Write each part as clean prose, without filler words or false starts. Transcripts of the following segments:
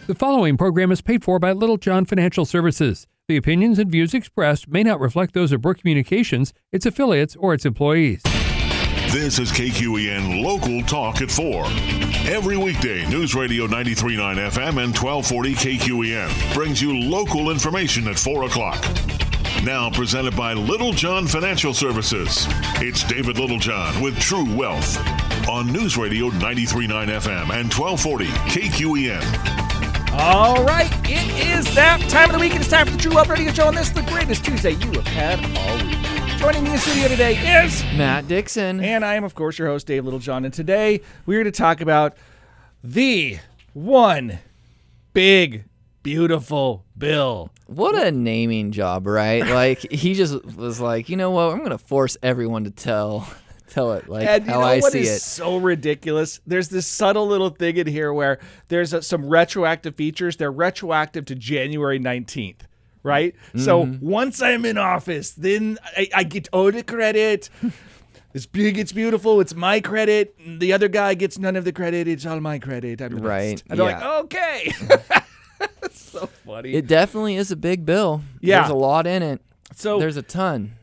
The following program is paid for by Little John Financial Services. The opinions and views expressed may not reflect those of Brooke Communications, its affiliates, or its employees. This is KQEN Local Talk at 4. Every weekday, News Radio 93.9 FM and 1240 KQEN brings you local information at 4 o'clock. Now presented by Little John Financial Services. It's David Littlejohn with True Wealth on News Radio 93.9 FM and 1240 KQEN. All right, it is that time of the week. It's time for the True Wealth Radio Show, and this is the greatest Tuesday you have had all week. Joining me in the studio today is Matt Dixon. And I am, of course, your host, Dave Littlejohn. And today we're going to talk about the one big, beautiful bill. What a naming job, right? Like, he just was like, you know what? I'm going to force everyone to tell it like and how I see it. Is so ridiculous? There's this subtle little thing in here where there's some retroactive features. They're retroactive to January 19th. Right? Mm-hmm. So once I'm in office, then I get owed a credit. It's big, it's beautiful, it's my credit. The other guy gets none of the credit. It's all my credit. I'm the best. And they're like, okay. It's so funny. It definitely is a big bill. Yeah. There's a lot in it. So there's a ton.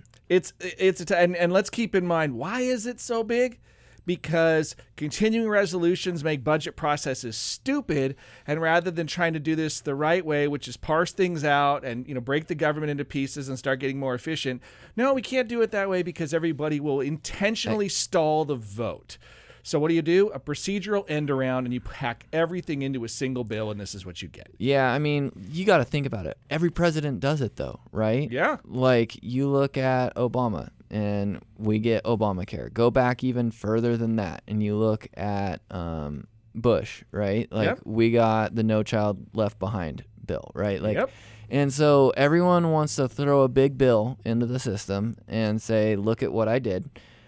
And let's keep in mind, why is it so big? Because continuing resolutions make budget processes stupid, and rather than trying to do this the right way, which is parse things out and break the government into pieces and start getting more efficient, no, we can't do it that way because everybody will intentionally stall the vote. So what do? A procedural end around, and you pack everything into a single bill, and this is what you get. Yeah, I mean, you got to think about it. Every president does it, though, right? Yeah. Like, you look at Obama, and we get Obamacare. Go back even further than that, and you look at Bush, right? Like, we got the No Child Left Behind bill, right? Like, and so everyone wants to throw a big bill into the system and say, look at what I did.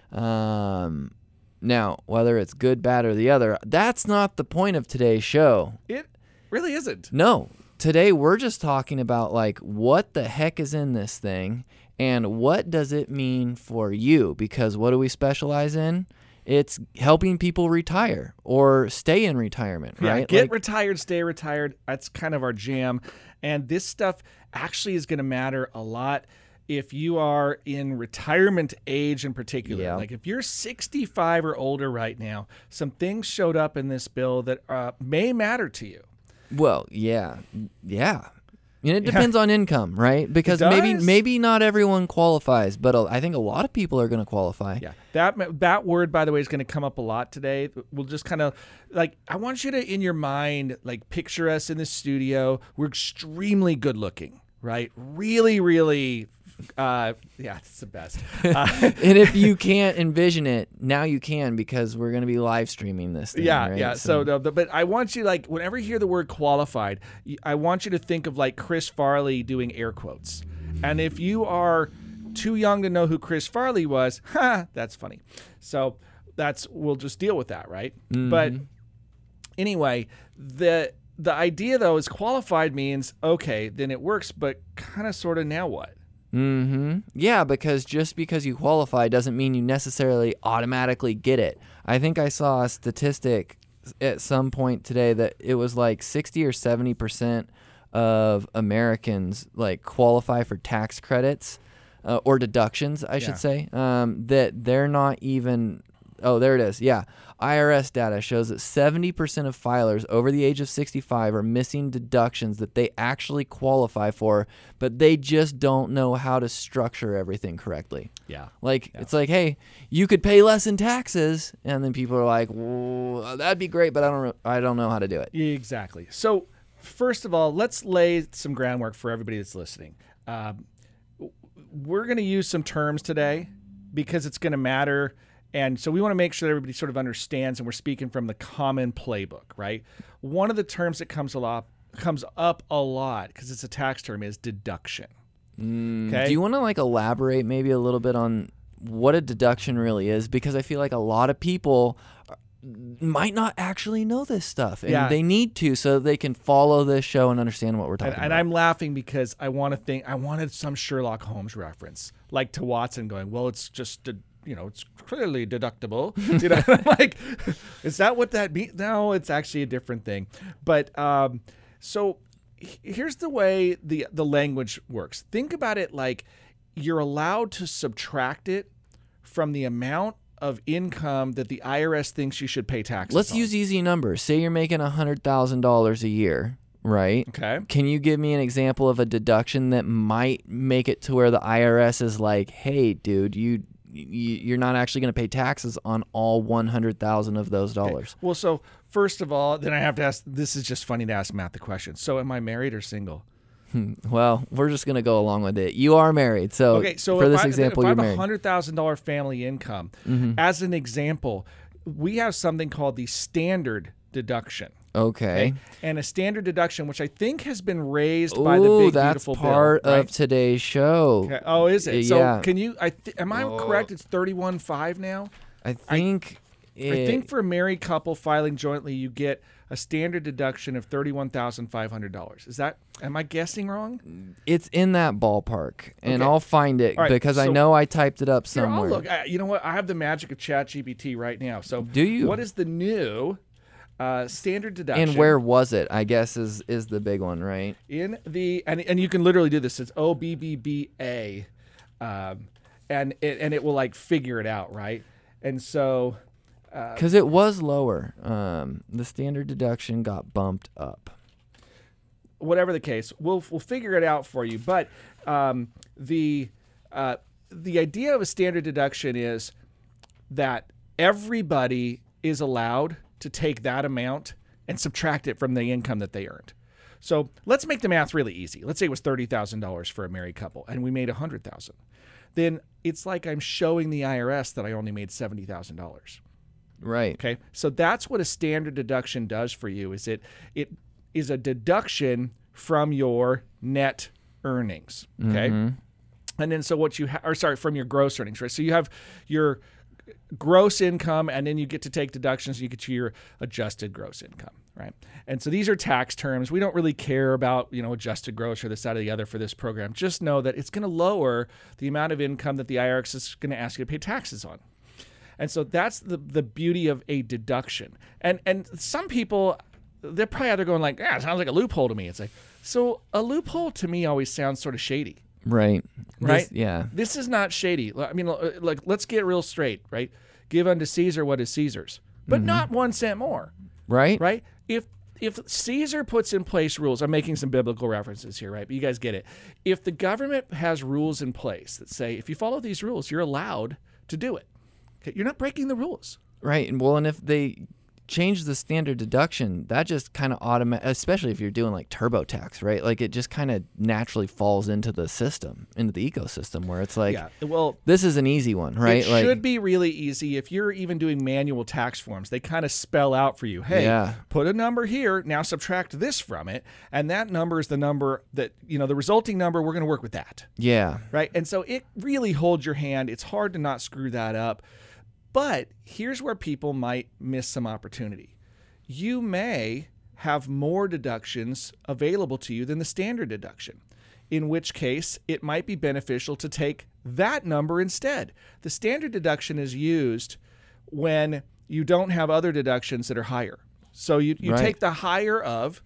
Now, whether it's good, bad, or the other, that's not the point of today's show. It really isn't. No. Today, we're just talking about, like, what the heck is in this thing and what does it mean for you? Because what do we specialize in? It's helping people retire or stay in retirement, right? Yeah, get retired, stay retired. That's kind of our jam. And this stuff actually is going to matter a lot if you are in retirement age in particular. Yeah. Like if you're 65 or older right now, some things showed up in this bill that may matter to you. Well, yeah. And it depends on income, right? Because maybe not everyone qualifies, but I think a lot of people are going to qualify. Yeah. That word, by the way, is going to come up a lot today. We'll just kind of, like, I want you to, in your mind, like, picture us in the studio. We're extremely good looking, right? Really, really... it's the best. And if you can't envision it, now you can, because we're going to be live streaming this thing, right? Yeah. But I want you, like, whenever you hear the word qualified, I want you to think of, like, Chris Farley doing air quotes. And if you are too young to know who Chris Farley was, that's funny. So we'll just deal with that, right? Mm-hmm. But anyway, the idea, though, is qualified means, okay, then it works, but kind of sort of now what? Mm-hmm. Yeah, because just because you qualify doesn't mean you necessarily automatically get it. I think I saw a statistic at some point today that it was like 60 or 70% of Americans like qualify for tax credits or deductions, I should say, that they're not even... Oh, there it is. Yeah. IRS data shows that 70% of filers over the age of 65 are missing deductions that they actually qualify for, but they just don't know how to structure everything correctly. Yeah. It's like, hey, you could pay less in taxes, and then people are like, well, that'd be great, but I don't know how to do it. Exactly. So, first of all, let's lay some groundwork for everybody that's listening. We're going to use some terms today because it's going to matter. And so we want to make sure that everybody sort of understands, and we're speaking from the common playbook, right? One of the terms that comes up a lot, because it's a tax term, is deduction. Okay? Do you want to like elaborate maybe a little bit on what a deduction really is? Because I feel like a lot of people might not actually know this stuff, and they need to, so they can follow this show and understand what we're talking about. And I'm laughing because I wanted some Sherlock Holmes reference, like to Watson going, well, it's just it's clearly deductible. I'm like, is that what that means? No, it's actually a different thing. But So here's the way the language works. Think about it like you're allowed to subtract it from the amount of income that the IRS thinks you should pay taxes Let's on. use easy numbers. Say you're making $100,000 a year, right? Okay. Can you give me an example of a deduction that might make it to where the IRS is like, hey, dude, you're not actually going to pay taxes on all 100,000 of those dollars? Well, so first of all, then I have to ask, this is just funny to ask Matt the question. So am I married or single? Well, we're just going to go along with it. You are married. So, Okay, so for if this I, example, if I you're have married. $100,000 family income, as an example, we have something called the standard deduction. Okay. And a standard deduction, which I think has been raised by the Ooh, big that's beautiful part bill. Right? of today's show. Okay. Oh, is it? Yeah. So can you? Am I correct? It's 31.5 now. I think. I think for a married couple filing jointly, you get a standard deduction of $31,500. Is that? Am I guessing wrong? It's in that ballpark, and Okay. I'll find it All right, because I so- know I typed it up Here, I'll somewhere. look. You know what? I have the magic of ChatGPT right now. So Do you? What is the new standard deduction? And where was it? I guess is the big one, right? In the and you can literally do this. It's OBBBA, and it will like figure it out, right? And so. Because it was lower. The standard deduction got bumped up. Whatever the case, we'll figure it out for you. But the idea of a standard deduction is that everybody is allowed to take that amount and subtract it from the income that they earned. So let's make the math really easy. Let's say it was $30,000 for a married couple, and we made $100,000. Then it's like I'm showing the IRS that I only made $70,000. Right. Okay, so that's what a standard deduction does for you. Is it is a deduction from your net earnings. Okay, and then so what you from your gross earnings, right? So you have your gross income, and then you get to take deductions. You get to your adjusted gross income, right? And so these are tax terms. We don't really care about adjusted gross or this side or the other for this program. Just know that it's going to lower the amount of income that the IRS is going to ask you to pay taxes on. And so that's the beauty of a deduction. And some people, they're probably out there going like, it sounds like a loophole to me. It's like, so a loophole to me always sounds sort of shady. Right. Right? Yeah. This is not shady. I mean, like, let's get real straight, right? Give unto Caesar what is Caesar's, but not 1 cent more, Right. right? If Caesar puts in place rules, I'm making some biblical references here, right? But you guys get it. If the government has rules in place that say, if you follow these rules, you're allowed to do it. Okay? You're not breaking the rules. Right. And well, and if they change the standard deduction, that just kind of especially if you're doing like TurboTax, right? Like it just kind of naturally falls into the system, into the ecosystem where it's like, Yeah. Well, this is an easy one, right? it should be really easy. If you're even doing manual tax forms, they kind of spell out for you, hey, Yeah. put a number here, now subtract this from it, and that number is the number that, the resulting number, we're going to work with that, Yeah. right? And so it really holds your hand. It's hard to not screw that up. But here's where people might miss some opportunity. You may have more deductions available to you than the standard deduction, in which case it might be beneficial to take that number instead. The standard deduction is used when you don't have other deductions that are higher. So you Right. take the higher of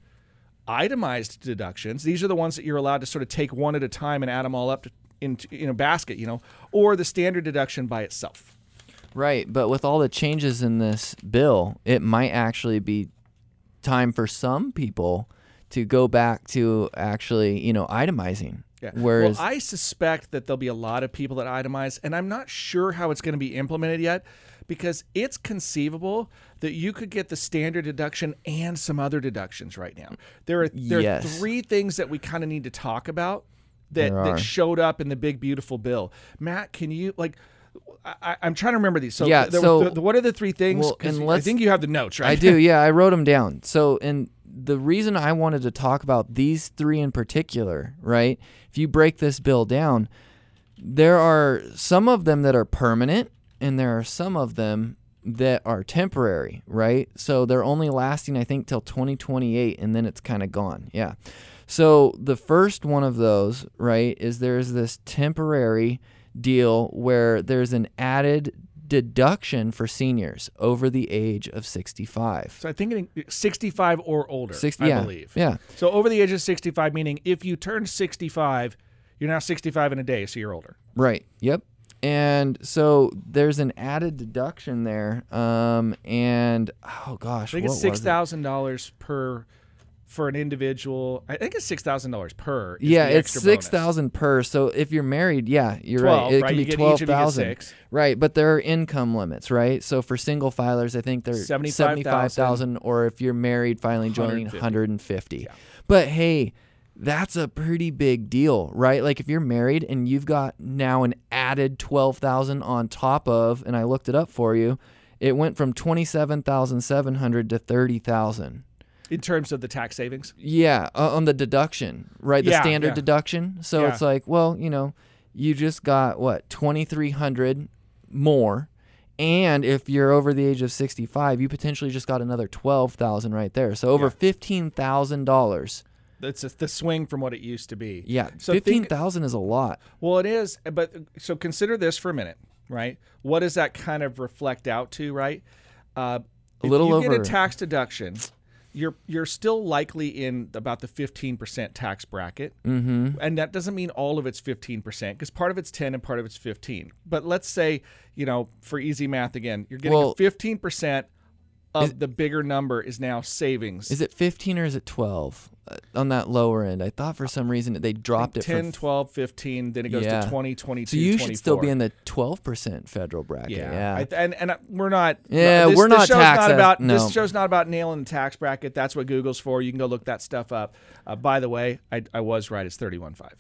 itemized deductions. These are the ones that you're allowed to sort of take one at a time and add them all up in a basket, or the standard deduction by itself. Right. But with all the changes in this bill, it might actually be time for some people to go back to actually, itemizing. Yeah. Whereas, Well, I suspect that there'll be a lot of people that itemize, and I'm not sure how it's going to be implemented yet, because it's conceivable that you could get the standard deduction and some other deductions right now. There are Yes. 3 things that we kind of need to talk about There are. that showed up in the big beautiful bill. Matt, can you I'm trying to remember these. So, Yeah, what are the 3 things? well, 'Cause and I think you have the notes, right? I do, yeah, I wrote them down. So, and the reason I wanted to talk about these 3 in particular, right? If you break this bill down, there are some of them that are permanent, and there are some of them that are temporary, right? So they're only lasting, I think, till 2028, and then it's kind of gone. Yeah. So the first one of those, right, is there's this temporary deal where there's an added deduction for seniors over the age of 65. So I think 65 or older, 60, I yeah, believe. yeah. So over the age of 65, meaning if you turn 65, you're now 65 in a day, so you're older. Right. Yep. And so there's an added deduction there. And oh gosh, I think it's what was it? $6,000 per for an individual. I think it's $6,000 per. is Yeah, the it's extra bonus. $6,000 per. So if you're married, yeah, you're 12, right. It right? can You be get each of you get 12,000. 6. Right, but there are income limits, right? So for single filers, I think they're 75,000, or if you're married filing jointly, 150. Yeah. But hey, that's a pretty big deal, right? Like if you're married and you've got now an added 12,000 on top of, and I looked it up for you, it went from 27,700 to 30,000. In terms of the tax savings? Yeah, on the deduction, right? The Yeah, standard yeah. deduction. So Yeah. it's like, well, you just got what, 2,300 more, and if you're over the age of 65, you potentially just got another 12,000 right there. So over $15,000. That's the swing from what it used to be. Yeah, So 15,000 is a lot. Well, it is, but so consider this for a minute, right? What does that kind of reflect out to, right? If little you get over- a tax deduction, you're still likely in about the 15% tax bracket, and that doesn't mean all of it's 15% because part of it's 10 and part of it's 15. But let's say, for easy math again, you're getting 15% of the bigger number is now savings. Is it 15 or is it 12 on that lower end? I thought for some reason they dropped it 10, from 12, 15, then it goes Yeah. to 20, 22, So you 24. should still be in the 12% federal bracket. Yeah, and we're not. Yeah, this, we're this not show's tax not as- about. no. This show's not about nailing the tax bracket. That's what Google's for. You can go look that stuff up. By the way, I was right. It's 31.5.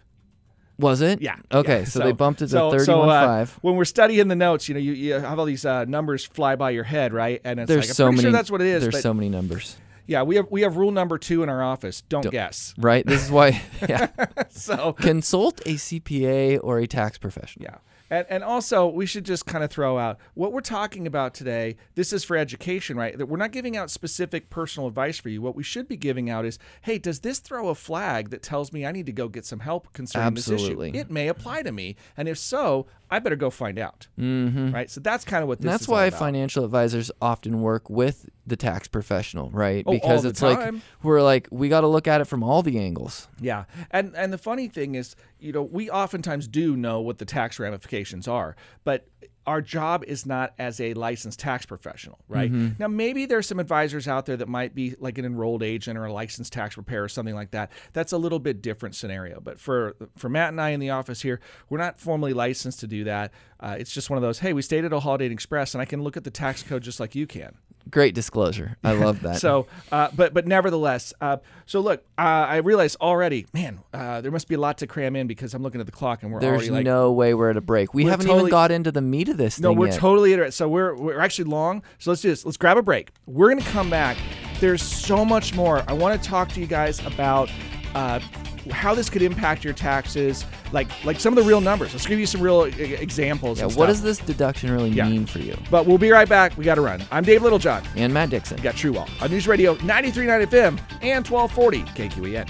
Was it? Yeah. Okay, yeah. so they bumped it to So 31.5. when we're studying the notes, you have all these numbers fly by your head, right? And it's There's like, so I'm pretty many. sure that's what it is. There's But so many numbers. yeah, we have rule number 2 in our office. Don't guess. Right? This is why. Yeah. So Consult a CPA or a tax professional. yeah. And also, we should just kind of throw out what we're talking about today. This is for education, right? That we're not giving out specific personal advice for you. What we should be giving out is, hey, does this throw a flag that tells me I need to go get some help concerning Absolutely. this issue? It may apply to me. And if so, I better go find out. Mm-hmm. Right? So that's kind of what this And that's is why all about. financial advisors often work with the tax professional, right? Oh, Because all the it's like time. we got to look at it from all the angles. Yeah. And the funny thing is, we oftentimes do know what the tax ramifications are, but our job is not as a licensed tax professional, right? Now, maybe there's some advisors out there that might be like an enrolled agent or a licensed tax preparer or something like that. That's a little bit different scenario. But for Matt and I in the office here, we're not formally licensed to do that. It's just one of those, hey, we stayed at a Holiday Inn Express and I can look at the tax code just like you can. Great disclosure. I love that. So, but nevertheless, so look, I realize already, man, there must be a lot to cram in because I'm looking at the clock and we're There's already like, no way we're at a break. We We're haven't totally- even got into the meat of this no, thing we're yet. totally interested. So we're actually long. So let's do this. Let's grab a break. We're gonna come back. There's so much more. I want to talk to you guys about how this could impact your taxes, like some of the real numbers. Let's give you some real examples. Yeah, and what stuff. does this deduction really Yeah. mean for you? But we'll be right back. We got to run. I'm Dave Littlejohn. And Matt Dixon. We got True Wall on News Radio 93.9 FM and 1240 KQEN.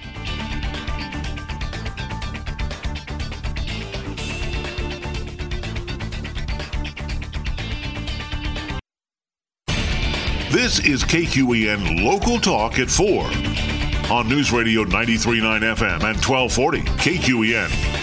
This is KQEN Local Talk at 4 on News Radio 93.9 FM and 1240 KQEN.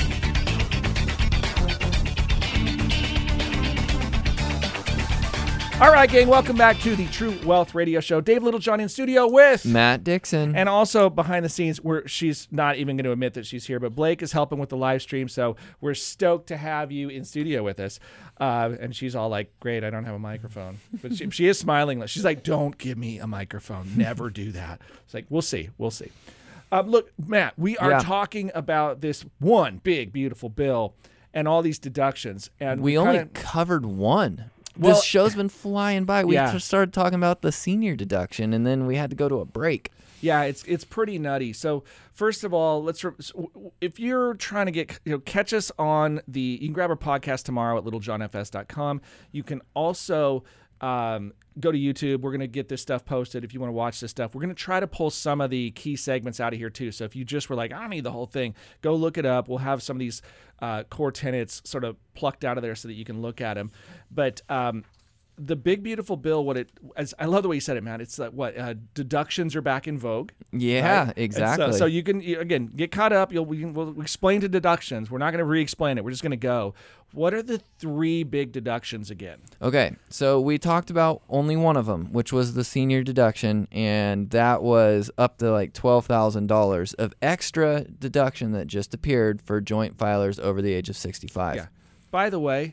All right, gang, welcome back to the True Wealth Radio Show. Dave Littlejohn in studio with Matt Dixon. and also behind the scenes, where she's not even going to admit that she's here, but Blake is helping with the live stream, so we're stoked to have you in studio with us. And she's all like, "Great, I don't have a microphone," but she is smiling. She's like, "Don't give me a microphone. Never do that." It's like, we'll see. Look, Matt, we are Yeah. talking about this one big, beautiful bill and all these deductions, and We only kinda- covered one. Well- This show's been flying by. We Yeah. just started talking about the senior deduction, and then we had to go to a break. Yeah, it's pretty nutty. So first of all, if you're trying to get catch us on you can grab our podcast tomorrow at littlejohnfs.com. You can also Go to YouTube. We're going to get this stuff posted if you want to watch this stuff. We're going to try to pull some of the key segments out of here too. So if you just were like, I don't need the whole thing, go look it up. We'll have some of these core tenets sort of plucked out of there so that you can look at them. But the big beautiful bill, I love the way you said it, man. It's deductions are back in vogue. Yeah, right? exactly. So you can again get caught up. We'll explain to deductions. We're not going to re-explain it. We're just going to go. What are the 3 big deductions again? Okay, so we talked about only one of them, which was the senior deduction, and that was up to like $12,000 of extra deduction that just appeared for joint filers over the age of 65. Yeah. By the way,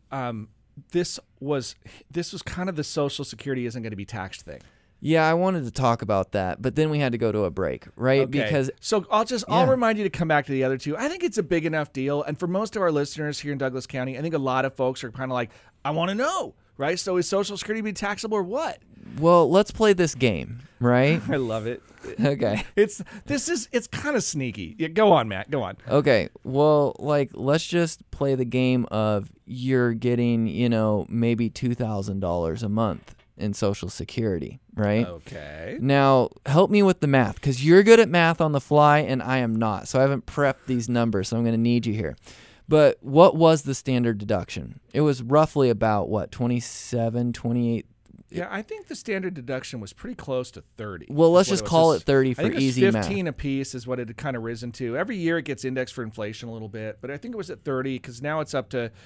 this was kind of the Social Security isn't going to be taxed thing. Yeah, I wanted to talk about that, but then we had to go to a break, right? Okay. Because I'll remind you to come back to the other 2. I think it's a big enough deal, and for most of our listeners here in Douglas County, I think a lot of folks are kind of like, I want to know, right? So is Social Security be taxable or what? Well, let's play this game, right? I love it. Okay. It's kind of sneaky. Yeah, go on, Matt. Go on. Okay. Well, let's just play the game of you're getting, maybe $2,000 a month in Social Security, right? Okay. Now, help me with the math, because you're good at math on the fly and I am not. So I haven't prepped these numbers, so I'm going to need you here. But what was the standard deduction? It was roughly about, 27, 28? Yeah, I think the standard deduction was pretty close to 30. Well, let's just call it 30 for easy math. 15 a piece is what it had kind of risen to. Every year it gets indexed for inflation a little bit, but I think it was at 30 because now it's up to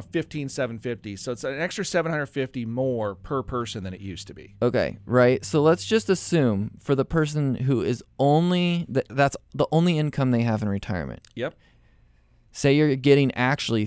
15,750. So it's an extra 750 more per person than it used to be. Okay, right. So let's just assume for the person who is that's the only income they have in retirement. Yep. Say you're getting actually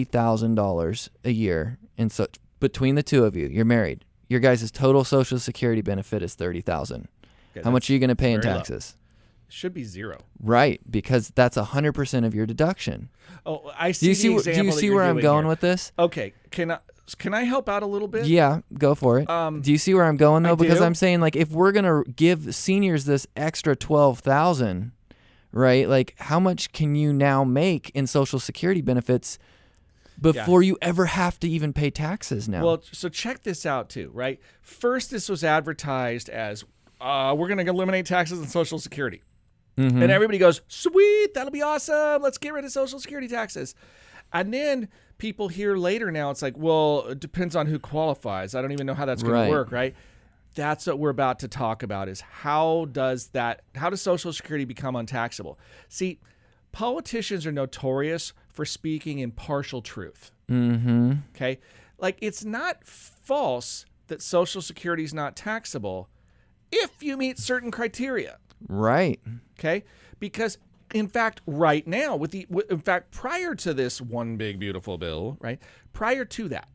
$30,000 a year, and so between the two of you, you're married. Your guys' total Social Security benefit is $30,000. Okay, how much are you going to pay in very low. taxes? Should be 0. Right, because that's 100% of your deduction. Oh, I see. Do you see where I'm going with this? Okay, can I help out a little bit? Yeah, go for it. Do you see where I'm going though? Because I'm saying if we're gonna give seniors this extra $12,000, right? How much can you now make in Social Security benefits before you ever have to even pay taxes now? Well, so check this out too, right? First, this was advertised as we're going to eliminate taxes on Social Security. Mm-hmm. And everybody goes, sweet, that'll be awesome. Let's get rid of Social Security taxes. And then people hear later now, it's like, well, it depends on who qualifies. I don't even know how that's going to work, right? That's what we're about to talk about is how does Social Security become untaxable? See, politicians are notorious for speaking in partial truth. Mm-hmm. Okay? It's not false that Social Security is not taxable if you meet certain criteria. Right. Okay? Because, in fact, right now, prior to this one big, beautiful bill, right? Prior to that,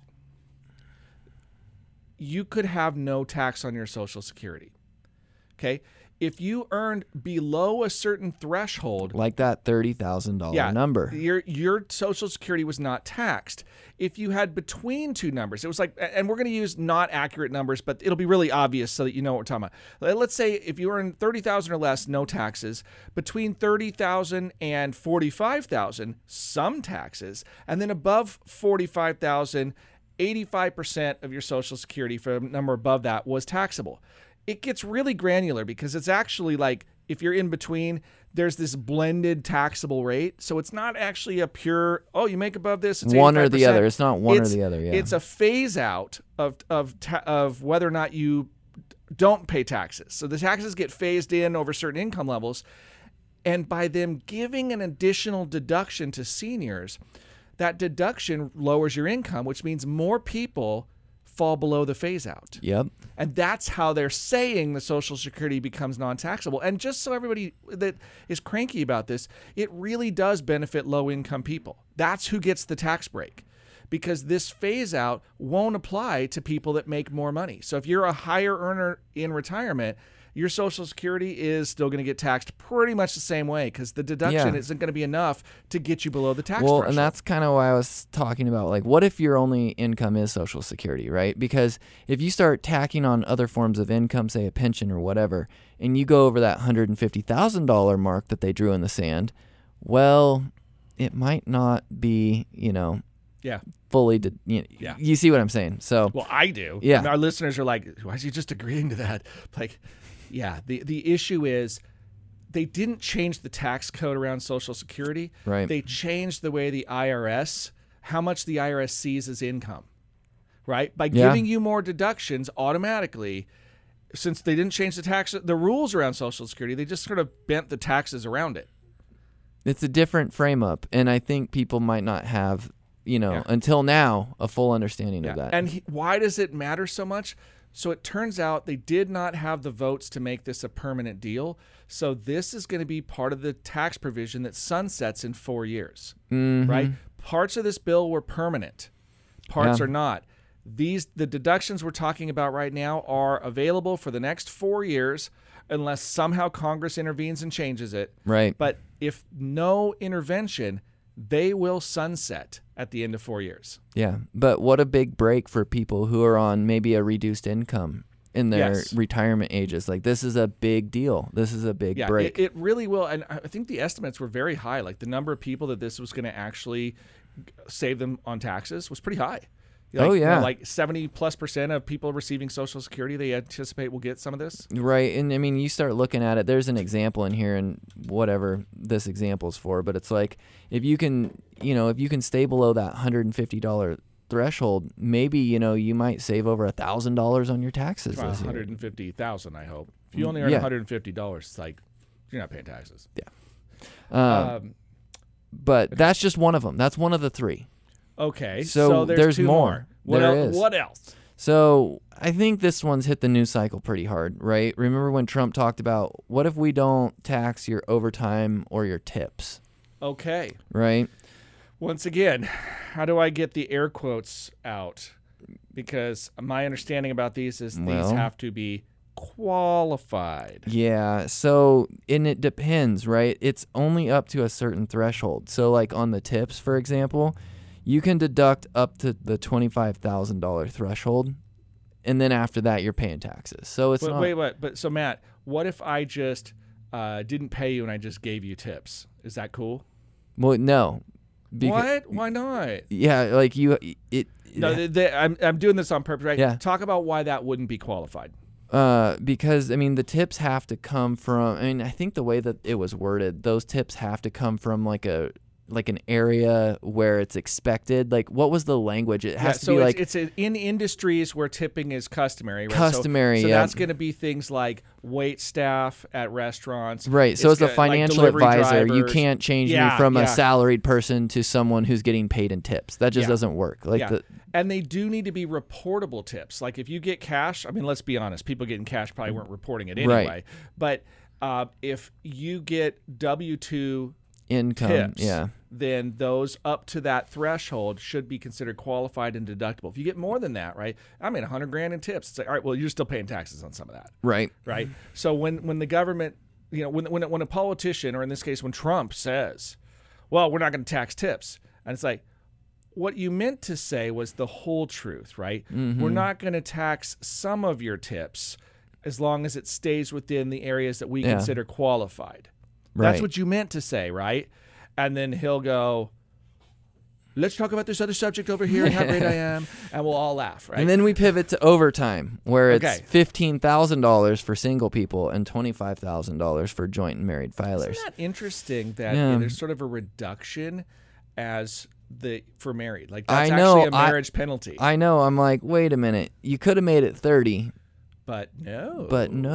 you could have no tax on your Social Security. Okay? If you earned below a certain threshold, like that $30,000 number, your Social Security was not taxed. If you had between two numbers, it was and we're going to use not accurate numbers, but it'll be really obvious so that you know what we're talking about. Let's say if you earn $30,000 or less, no taxes. Between $30,000 and $45,000, some taxes, and then above $45,000, 85% of your Social Security for a number above that was taxable. It gets really granular because it's actually if you're in between, there's this blended taxable rate. So it's not actually a pure, you make above this, it's one 85%. Or the other. It's not one or the other. Yeah. It's a phase out of whether or not you don't pay taxes. So the taxes get phased in over certain income levels. And by them giving an additional deduction to seniors, that deduction lowers your income, which means more people fall below the phase out. Yep. And that's how they're saying the Social Security becomes non-taxable. And just so everybody that is cranky about this, it really does benefit low-income people. That's who gets the tax break, because this phase out won't apply to people that make more money. So if you're a higher earner in retirement, your Social Security is still going to get taxed pretty much the same way because the deduction isn't going to be enough to get you below the tax threshold. And that's kind of why I was talking about, what if your only income is Social Security, right? Because if you start tacking on other forms of income, say a pension or whatever, and you go over that $150,000 mark that they drew in the sand, well, it might not be, Yeah. fully. Yeah. You see what I'm saying? So Well, I do. Yeah. I mean, our listeners are like, why is he just agreeing to that? Like, yeah. The issue is they didn't change the tax code around Social Security. Right. They changed the way how much the IRS sees as income. Right? By giving you more deductions automatically, since they didn't change the rules around Social Security, they just sort of bent the taxes around it. it's a different frame up, and I think people might not have, until now, a full understanding of that. And why does it matter so much? So it turns out they did not have the votes to make this a permanent deal. So this is going to be part of the tax provision that sunsets in 4 years, right? Parts of this bill were permanent. Parts are not. The deductions we're talking about right now are available for the next 4 years unless somehow Congress intervenes and changes it. Right. But if no intervention, they will sunset at the end of 4 years. Yeah, but what a big break for people who are on maybe a reduced income in their retirement ages. Like, this is a big deal. This is a big break. It really will. And I think the estimates were very high. Like, the number of people that this was going to actually save them on taxes was pretty high. Like 70+% of people receiving Social Security, they anticipate will get some of this. Right. And I mean, you start looking at it, there's an example in here, and whatever this example's for, but it's like, if you can stay below that $150 threshold, maybe, you might save over $1,000 on your taxes this year. $150,000, I hope. If you only earn $150, it's like, you're not paying taxes. Yeah. But that's just one of them. That's one of the three. Okay, so there's two more. What There else? is. What else? So I think this one's hit the news cycle pretty hard, right? Remember when Trump talked about, what if we don't tax your overtime or your tips? Okay. Right? Once again, how do I get the air quotes out? Because my understanding about these is these have to be qualified. Yeah, so, and it depends, right? It's only up to a certain threshold. So, like on the tips, for example, you can deduct up to the $25,000 threshold, and then after that, you're paying taxes. So it's not. Wait. But so, Matt, what if I just didn't pay you and I just gave you tips? Is that cool? Well, no. What? Why not? Yeah, like you. I'm doing this on purpose, right? Yeah. Talk about why that wouldn't be qualified. Because, I mean, the tips have to come from, I think the way that it was worded, those tips have to come from like an area where it's expected. Like, what was the language? It has to be like, it's in industries where tipping is customary, right? Customary, so yeah. that's going to be things like wait staff at restaurants. Right. So as a financial advisor, you can't change me from a salaried person to someone who's getting paid in tips. That just doesn't work. And they do need to be reportable tips. Like, if you get cash, I mean, let's be honest, people getting cash probably weren't reporting it anyway. Right. But if you get W-2 income, tips, then those up to that threshold should be considered qualified and deductible. If you get more than that, right? I mean, $100,000 in tips. It's like, all right, well, you're still paying taxes on some of that, right? So when the government, when a politician, or in this case, when Trump says, "Well, we're not going to tax tips," and it's like, what you meant to say was the whole truth, right? Mm-hmm. We're not going to tax some of your tips as long as it stays within the areas that we consider qualified. Right. That's what you meant to say, right? And then he'll go, let's talk about this other subject over here and how great I am, and we'll all laugh, right? And then we pivot to overtime, where it's $15,000 for single people and $25,000 for joint and married filers. Isn't that interesting that there's sort of a reduction for married? Like, that's actually a marriage penalty. I know. I'm like, wait a minute. You could have made it 30. But no.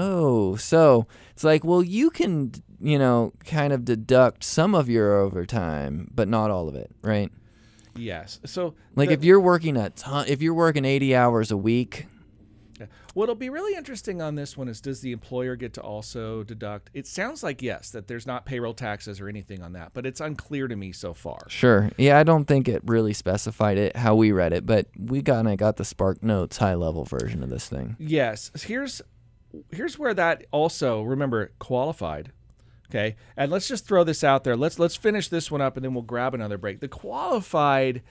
So it's like, well, you can, kind of deduct some of your overtime, but not all of it, right? Yes. So, like, if you're working if you're working 80 hours a week. What'll be really interesting on this one is, does the employer get to also deduct? It sounds like yes, that there's not payroll taxes or anything on that, but it's unclear to me so far. Sure. Yeah, I don't think it really specified it how we read it, but we got the Spark Notes high-level version of this thing. Yes. Here's where that also, remember, qualified. Okay, and let's just throw this out there. Let's finish this one up, and then we'll grab another break. The qualified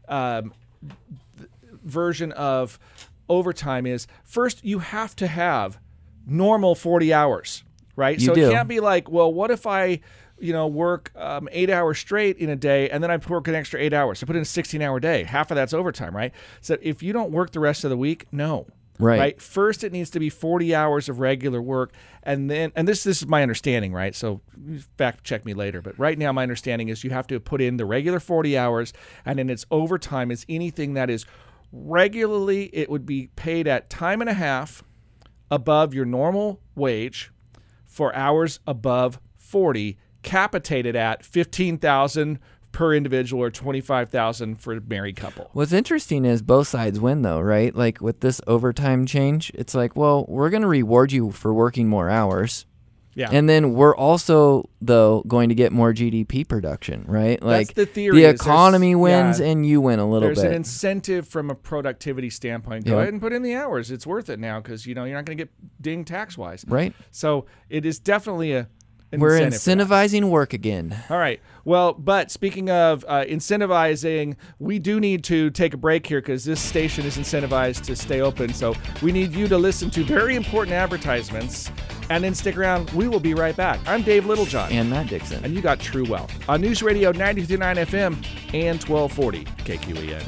version of overtime is, first, you have to have normal 40 hours, right? You so do. It can't be like, well, what if I work 8 hours straight in a day, and then I work an extra 8 hours. So put in a 16-hour day. Half of that's overtime, right? So if you don't work the rest of the week, no. Right. First, it needs to be 40 hours of regular work, and this is my understanding, right? So fact check me later, but right now my understanding is you have to put in the regular 40 hours, and then it's overtime is anything that is regularly, it would be paid at time and a half above your normal wage for hours above 40, capitated at $15,000 per individual or $25,000 for a married couple. What's interesting is both sides win, though, right? Like with this overtime change, it's like, well, we're going to reward you for working more hours. Yeah. And then we're also, though, going to get more GDP production, right? Like the theory. The economy wins and you win a little bit. There's an incentive from a productivity standpoint. Go ahead and put in the hours. It's worth it now because you're not going to get dinged tax-wise. Right. So it is definitely we're incentivizing work again. All right. Well, but speaking of incentivizing, we do need to take a break here because this station is incentivized to stay open. So we need you to listen to very important advertisements and then stick around. We will be right back. I'm Dave Littlejohn. And Matt Dixon. And you got True Wealth on News Radio 92.9 FM and 1240 KQEN.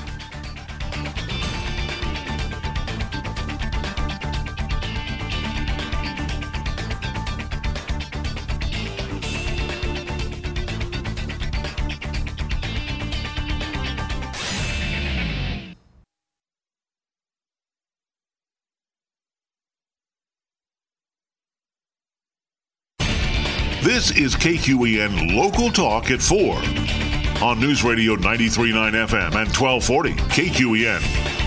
This is KQEN Local Talk at 4 on News Radio 93.9 FM and 1240 KQEN.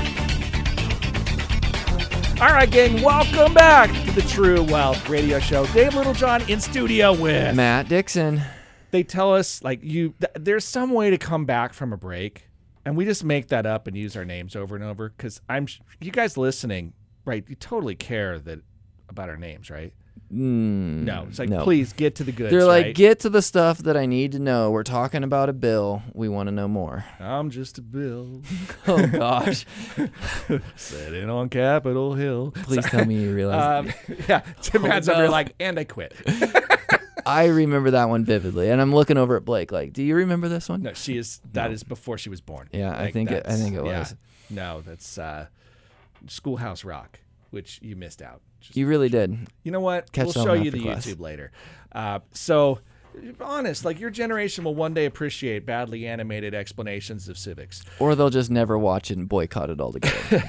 All right, gang, welcome back to the True Wealth Radio Show. Dave Littlejohn in studio with Matt Dixon. They tell us there's some way to come back from a break, and we just make that up and use our names over and over because you guys listening, right? You totally care about our names, right? No, it's like, please get to the goods. They're like, right? get to the stuff that I need to know. We're talking about a bill. We want to know more. I'm just a bill. Oh, gosh. Sitting on Capitol Hill. Please tell me you realize. Yeah, Tim Matt's over like, and I quit. I remember that one vividly, and I'm looking over at Blake like, do you remember this one? No, she is. That is before she was born. Yeah, like, I think it was. No, that's Schoolhouse Rock, which you missed out. You really did. You know what? Catch we'll show you the class. YouTube later. So, honest, like your generation will one day appreciate badly animated explanations of civics. Or they'll just never watch it and boycott it altogether.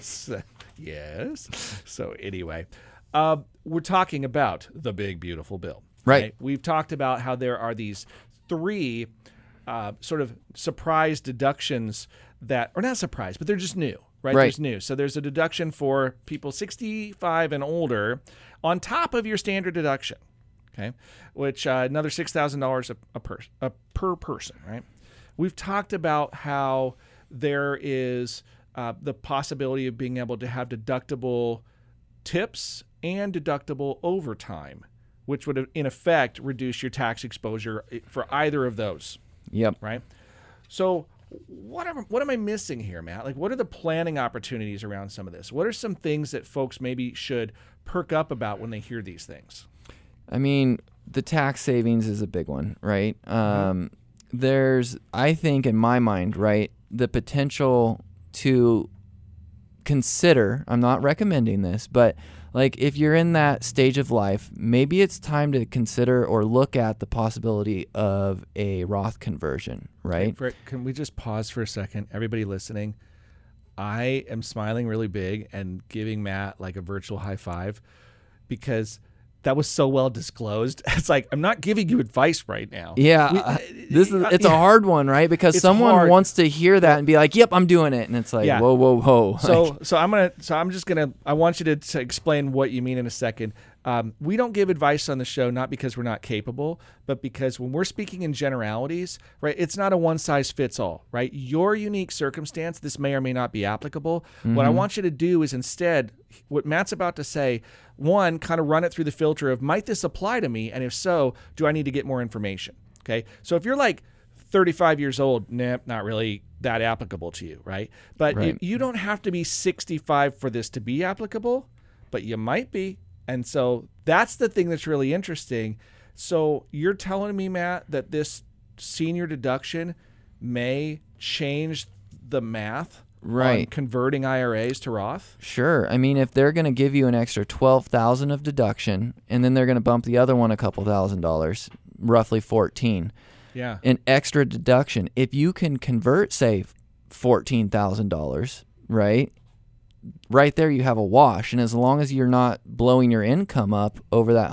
Yes. So anyway, we're talking about the big, beautiful bill. Right. We've talked about how there are these three sort of surprise deductions that are not surprise, but they're just new. Right? There's new. So there's a deduction for people 65 and older on top of your standard deduction, okay, which another $6,000 per person, right? We've talked about how there is the possibility of being able to have deductible tips and deductible overtime, which would, in effect, reduce your tax exposure for either of those. Yep. Right? So what am I missing here, Matt? Like, what are the planning opportunities around some of this? What are some things that folks maybe should perk up about when they hear these things? I mean, the tax savings is a big one, right? There's, I think, in my mind, right, the potential to consider, I'm not recommending this, but like if you're in that stage of life, maybe it's time to consider or look at the possibility of a Roth conversion, right? Can we just pause for a second? Everybody listening, I am smiling really big and giving Matt like a virtual high five because that was so well disclosed. It's like, I'm not giving you advice right now. Yeah, it's a hard one, right? Because someone wants to hear that and be like, "Yep, I'm doing it," and it's like, "Whoa, whoa, whoa!" I want you to explain what you mean in a second. We don't give advice on the show not because we're not capable, but because when we're speaking in generalities, right? It's not a one size fits all, right? Your unique circumstance, this may or may not be applicable. Mm-hmm. What I want you to do is instead, what Matt's about to say, one, kind of run it through the filter of, might this apply to me? And if so, do I need to get more information? Okay. So if you're like 35 years old, not really that applicable to you, right? But you don't have to be 65 for this to be applicable, but you might be. And so that's the thing that's really interesting. So you're telling me, Matt, that this senior deduction may change the math on converting IRAs to Roth? Sure. I mean, if they're going to give you an extra $12,000 of deduction, and then they're going to bump the other one a couple $1,000s, roughly 14. Yeah. An extra deduction. If you can convert, say, $14,000, right there you have a wash. And as long as you're not blowing your income up over that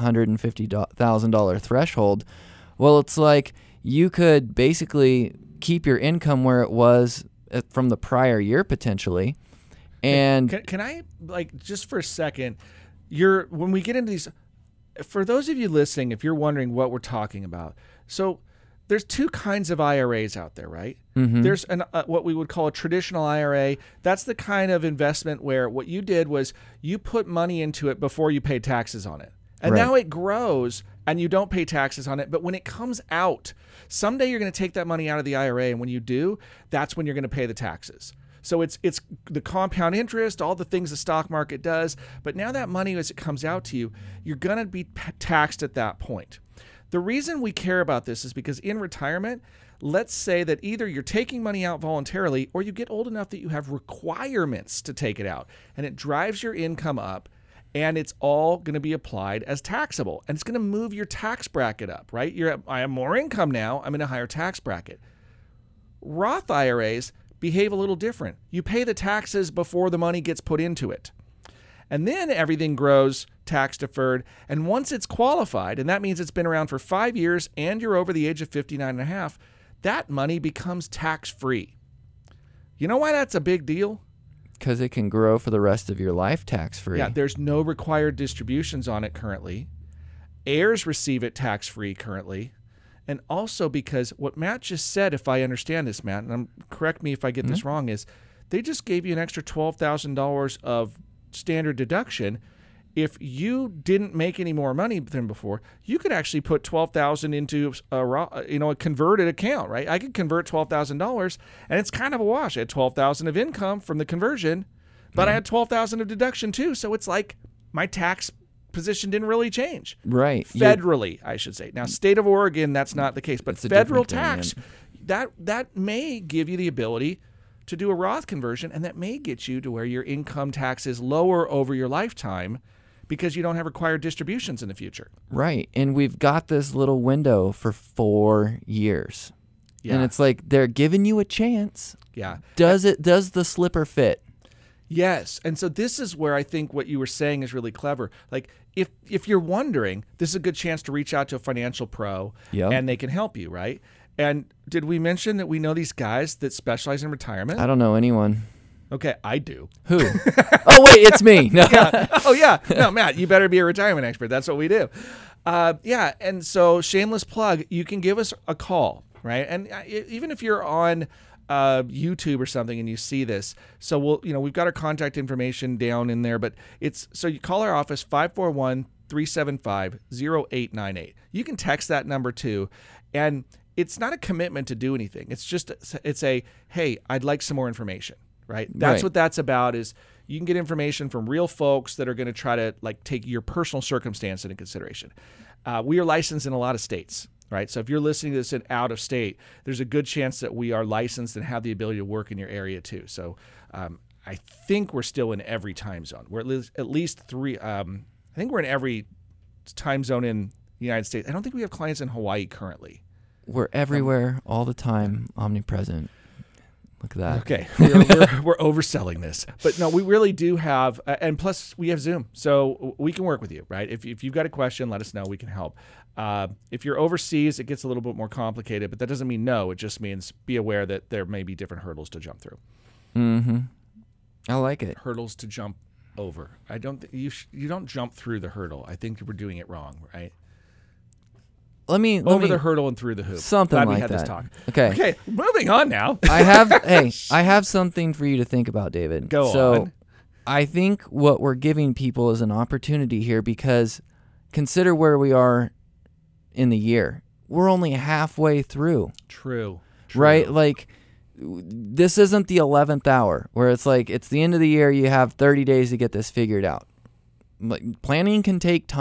$150,000 threshold, well, it's like you could basically keep your income where it was from the prior year potentially. And can I, like, just for a second, when we get into these, for those of you listening, if you're wondering what we're talking about, so there's two kinds of IRAs out there, right? Mm-hmm. There's what we would call a traditional IRA. That's the kind of investment where what you did was you put money into it before you paid taxes on it. And now it grows and you don't pay taxes on it. But when it comes out, someday you're going to take that money out of the IRA. And when you do, that's when you're going to pay the taxes. So it's the compound interest, all the things the stock market does. But now that money, as it comes out to you, you're going to be taxed at that point. The reason we care about this is because in retirement, let's say that either you're taking money out voluntarily or you get old enough that you have requirements to take it out. And it drives your income up. And it's all going to be applied as taxable. And it's going to move your tax bracket up, right? I have more income now. I'm in a higher tax bracket. Roth IRAs behave a little different. You pay the taxes before the money gets put into it. And then everything grows tax deferred. And once it's qualified, and that means it's been around for 5 years and you're over the age of 59 and a half, that money becomes tax-free. You know why that's a big deal? Because it can grow for the rest of your life tax-free. Yeah, there's no required distributions on it currently. Heirs receive it tax-free currently. And also because what Matt just said, if I understand this, Matt, and correct me if I get this wrong, is they just gave you an extra $12,000 of standard deduction. If you didn't make any more money than before, you could actually put $12,000 into a converted account, right? I could convert $12,000, and it's kind of a wash. I had $12,000 of income from the conversion, but I had $12,000 of deduction too. So it's like my tax position didn't really change. Right. Federally, I should say. Now, state of Oregon, that's not the case, but federal tax, that may give you the ability to do a Roth conversion, and that may get you to where your income tax is lower over your lifetime, because you don't have required distributions in the future. Right. And we've got this little window for 4 years. Yeah. And it's like they're giving you a chance. Yeah. Does the slipper fit? Yes. And so this is where I think what you were saying is really clever. Like if you're wondering, this is a good chance to reach out to a financial pro and they can help you, right? And did we mention that we know these guys that specialize in retirement? I don't know anyone. Okay, I do. Who? Oh, wait, it's me. No. Yeah. Oh, yeah. No, Matt, you better be a retirement expert. That's what we do. Yeah, and so shameless plug, you can give us a call, right? And even if you're on YouTube or something and you see this, so we've got our contact information down in there, but so you call our office, 541-375-0898. You can text that number too, and it's not a commitment to do anything. It's a, hey, I'd like some more information. Right. That's what that's about. Is you can get information from real folks that are going to try to take your personal circumstance into consideration. We are licensed in a lot of states, right? So if you're listening to this in out of state, there's a good chance that we are licensed and have the ability to work in your area too. So I think we're still in every time zone. We're at least three. I think we're in every time zone in the United States. I don't think we have clients in Hawaii currently. We're everywhere, all the time, omnipresent. Look at that. Okay, we're overselling this, but no, we really do have, and plus we have Zoom, so we can work with you, right? If you've got a question, let us know. We can help. If you're overseas, it gets a little bit more complicated, but that doesn't mean no. It just means be aware that there may be different hurdles to jump through. Mm-hmm. I like it. Hurdles to jump over. I don't. You don't jump through the hurdle. I think we're doing it wrong, right? Let me the hurdle and through the hoop. Something Glad like we had that. This talk. Okay, moving on now. I have something for you to think about, David. Go on. So, I think what we're giving people is an opportunity here, because consider where we are in the year. We're only halfway through. True. Right? Like, this isn't the 11th hour where it's like it's the end of the year. You have 30 days to get this figured out. Like, planning can take time.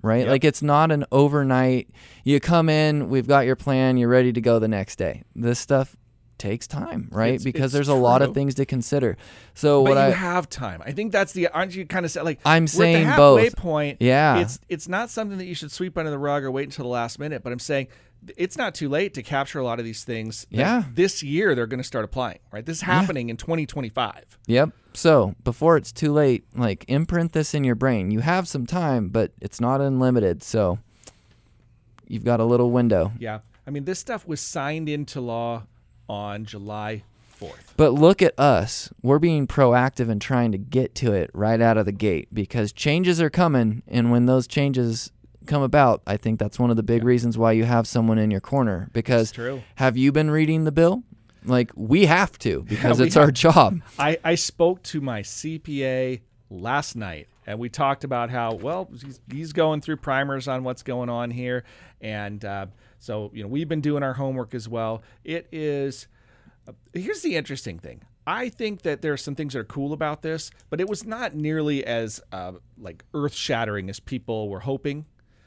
right? Yep. Like it's not an overnight, you come in, we've got your plan, you're ready to go the next day. This stuff takes time, right? Because there's a lot of true. things to consider. So But what you have time. I think that's aren't you kind of like, I'm we're saying at the halfway both. point. Yeah. It's not something that you should sweep under the rug or wait until the last minute, but I'm saying it's not too late to capture a lot of these things. Yeah. This year they're going to start applying, right? This is happening in 2025. Yep. So before it's too late, like imprint this in your brain. You have some time, but it's not unlimited. So you've got a little window. Yeah. I mean, this stuff was signed into law on July 4th. But look at us. We're being proactive and trying to get to it right out of the gate because changes are coming. And when those changes come about, I think that's one of the big reasons why you have someone in your corner. Because It's true. have you been reading the bill? Like, we have to because we it's our have- job. I spoke to my CPA last night, and we talked about how, well, he's going through primers on what's going on here. And so, we've been doing our homework as well. It is, here's the interesting thing. I think that there are some things that are cool about this, but it was not nearly as like earth-shattering as people were hoping.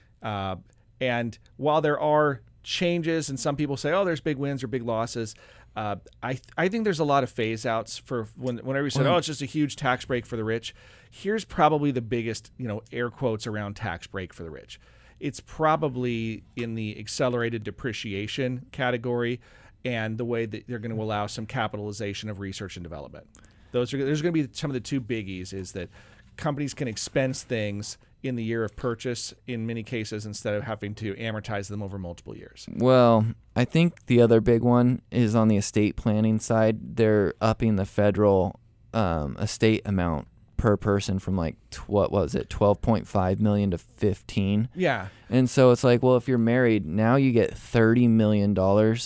And while there are changes, and some people say, oh, there's big wins or big losses, I think there's a lot of phase outs for whenever you said, oh, it's just a huge tax break for the rich. Here's probably the biggest, air quotes around tax break for the rich. It's probably in the accelerated depreciation category and the way that they're going to allow some capitalization of research and development. There's going to be some of the two biggies is that companies can expense things in the year of purchase in many cases instead of having to amortize them over multiple years. Well, I think the other big one is on the estate planning side. They're upping the federal estate amount per person from like, what was it, 12.5 million to 15. Yeah. And so it's like, well, if you're married, now you get $30 million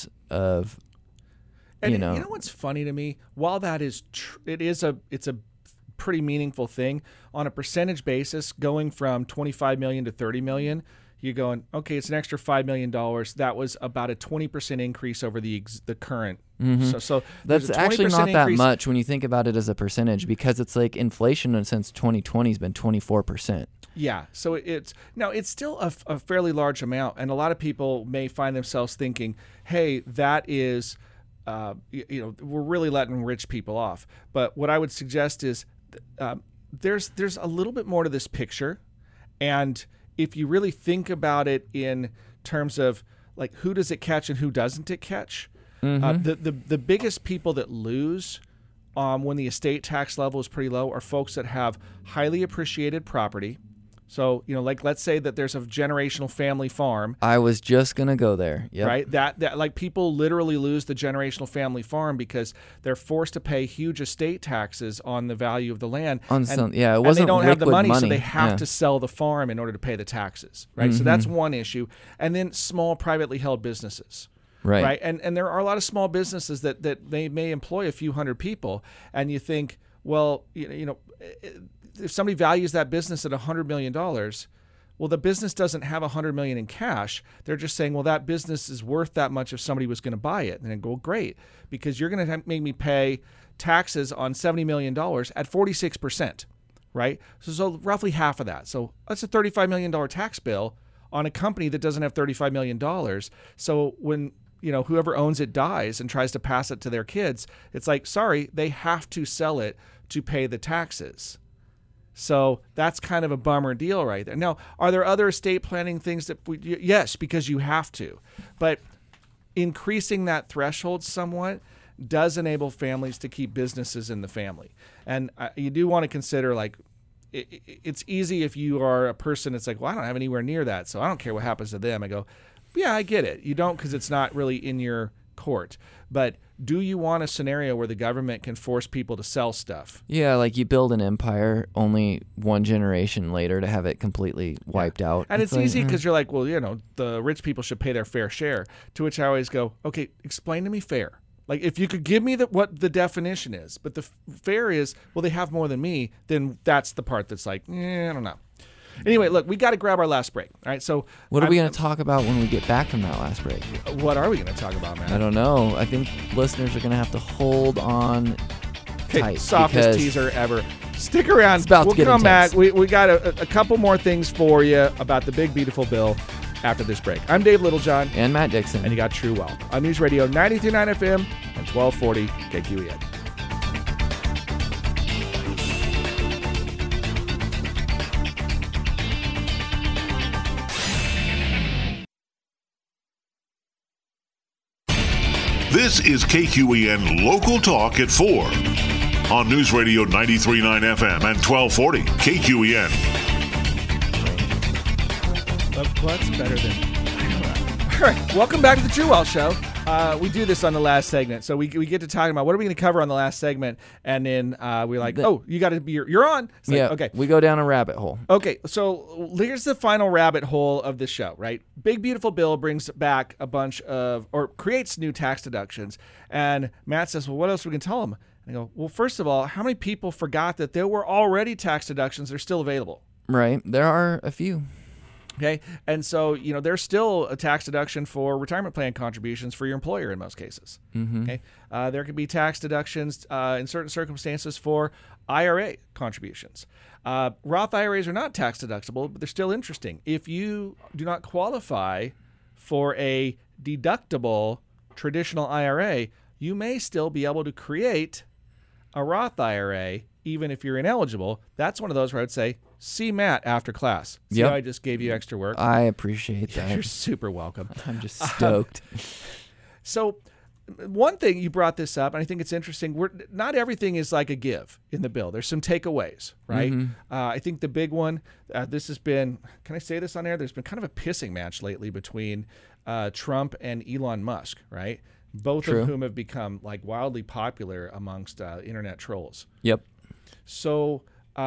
of, And you know. You know what's funny to me? While that is it's a pretty meaningful thing on a percentage basis, going from 25 million to 30 million, you're going, okay, it's an extra $5 million. That was about a 20% increase over the current. Mm-hmm. So That's there's a actually 20% not that increase. much when you think about it as a percentage because it's like inflation since 2020 has been 24%. Yeah, so it's still a fairly large amount, and a lot of people may find themselves thinking, "Hey, that is, we're really letting rich people off." But what I would suggest is, there's a little bit more to this picture, and if you really think about it in terms of like who does it catch and who doesn't it catch, the biggest people that lose when the estate tax level is pretty low are folks that have highly appreciated property. So, like let's say that there's a generational family farm. I was just going to go there. Yep. Right? That like people literally lose the generational family farm because they're forced to pay huge estate taxes on the value of the land. It wasn't and they don't have the liquid money, so they have Yeah. to sell the farm in order to pay the taxes. Right? So that's one issue. And then small privately held businesses. Right. And there are a lot of small businesses that may employ a few hundred people. And you think, well, if somebody values that business at $100 million, well, the business doesn't have $100 million in cash. They're just saying, well, that business is worth that much if somebody was going to buy it. And then go, great, because you're going to make me pay taxes on $70 million at 46%, right? So roughly half of that. So that's a $35 million tax bill on a company that doesn't have $35 million. So when whoever owns it dies and tries to pass it to their kids, it's like, sorry, they have to sell it to pay the taxes. So that's kind of a bummer deal right there. Now, are there other estate planning things that yes, because you have to. But increasing that threshold somewhat does enable families to keep businesses in the family. And you do want to consider, like, it's easy if you are a person that's like, well, I don't have anywhere near that, so I don't care what happens to them. I go, yeah, I get it. You don't because it's not really in your court. But do you want a scenario where the government can force people to sell stuff? Yeah, like you build an empire only one generation later to have it completely wiped out. And it's like, easy because you're like, well, the rich people should pay their fair share. To which I always go, okay, explain to me fair. Like, if you could give me what the definition is, but the fair is, well, they have more than me, then that's the part that's like, I don't know. Anyway, look, we got to grab our last break. All right, so what are we going to talk about when we get back from that last break? What are we going to talk about, man? I don't know. I think listeners are going to have to hold on tight. Softest because teaser ever. Stick around. about to We'll get come intense. back. We got a couple more things for you about the big, beautiful bill after this break. I'm Dave Littlejohn, And Matt Dixon. and you got True Wealth on News Radio 93.9 FM and 1240 KQEN. This is KQEN Local Talk at 4 on News Radio 93.9 FM and 1240 KQEN. What's better than... All right, welcome back to the True Wealth Show. We do this on the last segment, so we get to talking about what are we going to cover on the last segment, and then we're like, you got to be, you're on. It's like, yeah, okay. we go down a rabbit hole. Okay, so here's the final rabbit hole of this show, right? Big Beautiful Bill brings back a bunch of, or creates new tax deductions, and Matt says, well, what else we can tell them? And I go, well, first of all, how many people forgot that there were already tax deductions that are still available? Right. There are a few. Okay, and so, there's still a tax deduction for retirement plan contributions for your employer in most cases. Okay, there could be tax deductions in certain circumstances for IRA contributions. Roth IRAs are not tax deductible, but they're still interesting. If you do not qualify for a deductible traditional IRA, you may still be able to create a Roth IRA even if you're ineligible. That's one of those where I would say, see Matt after class. See Yep. how I just gave you extra work? I appreciate that. You're super welcome. I'm just stoked. So one thing, you brought this up, and I think it's interesting. Not everything is like a give in the bill. There's some takeaways, right? I think the big one, this has been, can I say this on air? There's been kind of a pissing match lately between Trump and Elon Musk, right? Both True. of whom have become like wildly popular amongst internet trolls. Yep. So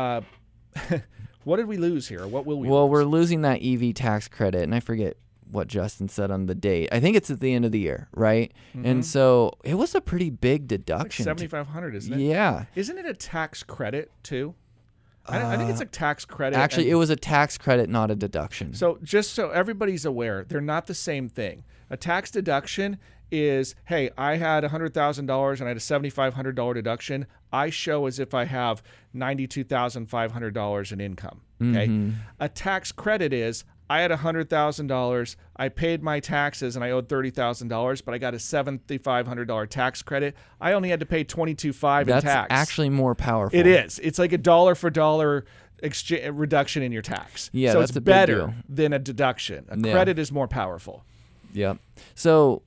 what did we lose here? What will we Well, lose? we're losing that EV tax credit, and I forget what Justin said on the date. I think it's at the end of the year, right? And so it was a pretty big like deduction. $7,500, isn't it? Yeah. Isn't it a tax credit too? I think it's a tax credit. Actually, and- it was a tax credit, not a deduction. So just so everybody's aware, they're not the same thing. A tax deduction is, hey, I had $100,000 and I had a $7,500 deduction. I show as if I have $92,500 in income. Okay. A tax credit is, I had $100,000. I paid my taxes and I owed $30,000, but I got a $7,500 tax credit. I only had to pay $22,500 in That's tax. actually more powerful. It is. It's like a dollar for dollar reduction in your tax. Yeah, so that's it's a big better deal. than a deduction. A Yeah. credit is more powerful. Yep. So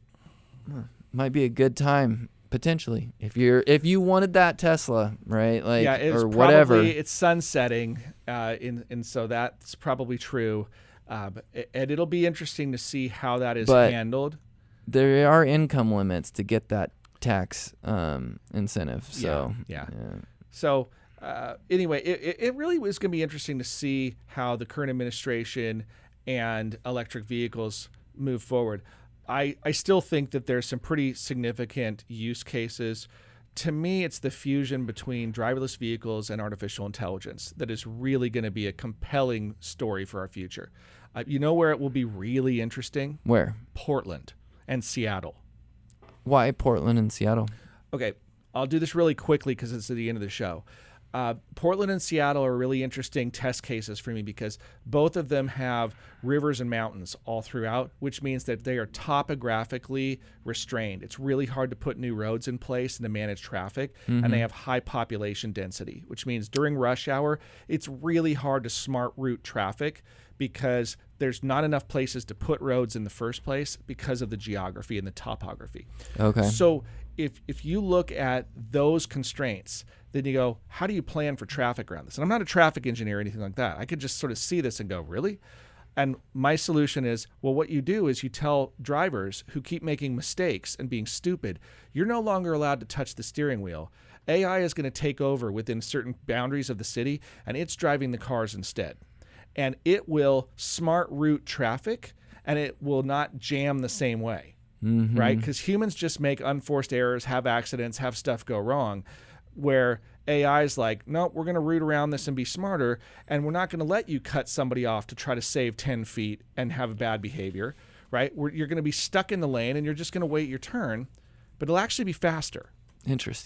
might be a good time potentially if you wanted that Tesla, right? Like, Yeah, it's or whatever. It's sunsetting, and so that's probably true. And it'll be interesting to see how that is But- handled. There are income limits to get that tax incentive. So Yeah. So anyway, it really is going to be interesting to see how the current administration and electric vehicles move forward. I still think that there's some pretty significant use cases. To me, it's the fusion between driverless vehicles and artificial intelligence that is really going to be a compelling story for our future. You know where it will be really interesting? Where? Portland and Seattle. Why Portland and Seattle? Okay, I'll do this really quickly because it's at the end of the show. Portland and Seattle are really interesting test cases for me because both of them have rivers and mountains all throughout, which means that they are topographically restrained. It's really hard to put new roads in place and to manage traffic, and they have high population density, which means during rush hour, it's really hard to smart route traffic because there's not enough places to put roads in the first place because of the geography and the topography. Okay. So if you look at those constraints, then you go, how do you plan for traffic around this? And I'm not a traffic engineer or anything like that. I could just sort of see this and go, really? And my solution is, well, what you do is you tell drivers who keep making mistakes and being stupid, you're no longer allowed to touch the steering wheel. AI is going to take over within certain boundaries of the city, and it's driving the cars instead. And it will smart route traffic, and it will not jam the same way, right? Because humans just make unforced errors, have accidents, have stuff go wrong, where AI is like, no, we're going to route around this and be smarter, and we're not going to let you cut somebody off to try to save 10 feet and have bad behavior, right? You're going to be stuck in the lane, and you're just going to wait your turn, but it'll actually be faster. Interesting.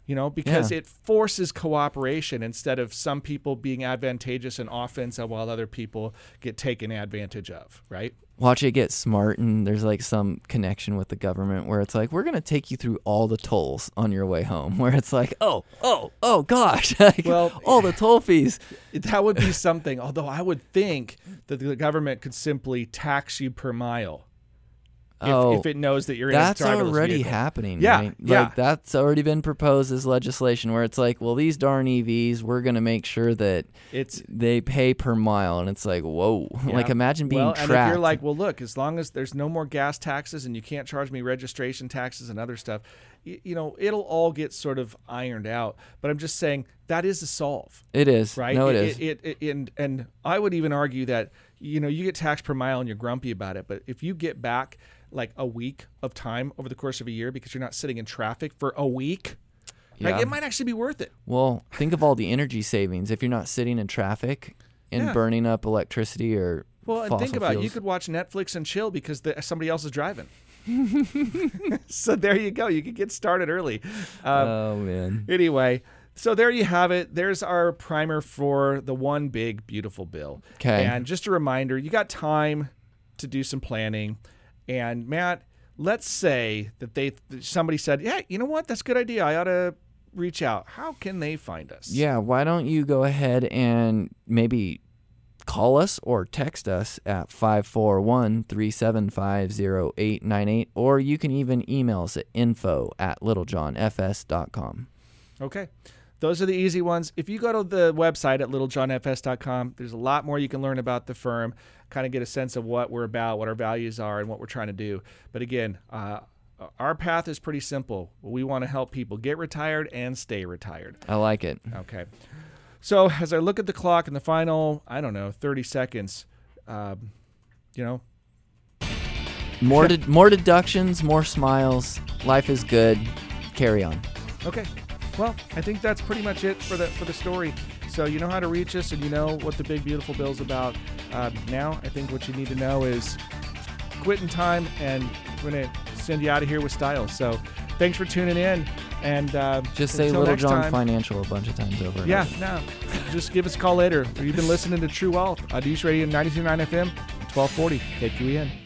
because Yeah. it forces cooperation instead of some people being advantageous and offensive while other people get taken advantage of, right? Watch it get smart, and there's like some connection with the government where it's like, we're going to take you through all the tolls on your way home, where it's like, oh gosh, like, Well- all the toll fees. That would be something, although I would think that the government could simply tax you per mile if it knows that you're in a That's driverless already vehicle. happening, Yeah, right? yeah. Like, that's already been proposed as legislation where it's like, well, these darn EVs, we're going to make sure that they pay per mile. And it's like, whoa. Yeah. Like, imagine being and tracked. if you're like, well, look, as long as there's no more gas taxes and you can't charge me registration taxes and other stuff, it'll all get sort of ironed out. But I'm just saying that is a solve. It is. Right? No, it is. And I would even argue that, you get taxed per mile and you're grumpy about it. But if you get back like a week of time over the course of a year because you're not sitting in traffic for a week, Yeah. it might actually be worth it. Well, think of all the energy savings if you're not sitting in traffic and Yeah. burning up electricity or Well, and fossil think about it. You fuels. could watch Netflix and chill because somebody else is driving. So there you go. You could get started early. Oh, man. Anyway, so there you have it. There's our primer for the one big, beautiful bill. 'Kay. And just a reminder, you got time to do some planning. And Matt, let's say that somebody said, yeah, you know what? That's a good idea. I ought to reach out. How can they find us? Yeah, why don't you go ahead and maybe call us or text us at 541-375-0898, or you can even email us at info@littlejohnfs.com. Okay. Those are the easy ones. If you go to the website at littlejohnfs.com, there's a lot more you can learn about the firm, kind of get a sense of what we're about, what our values are, and what we're trying to do. But again, our path is pretty simple. We want to help people get retired and stay retired. I like it. Okay. So as I look at the clock in the final, 30 seconds, More deductions, more smiles. Life is good. Carry on. Okay. Well, I think that's pretty much it for the story. So you know how to reach us, and you know what the big beautiful bill's about. Now, I think what you need to know is quit in time, and we're gonna send you out of here with style. So, thanks for tuning in, and Just say until Little next John time- Financial a bunch of times over. and Yeah, over. no, just give us a call later. You've been listening to True Wealth on News Radio 93.9 FM, 1240 KQEN.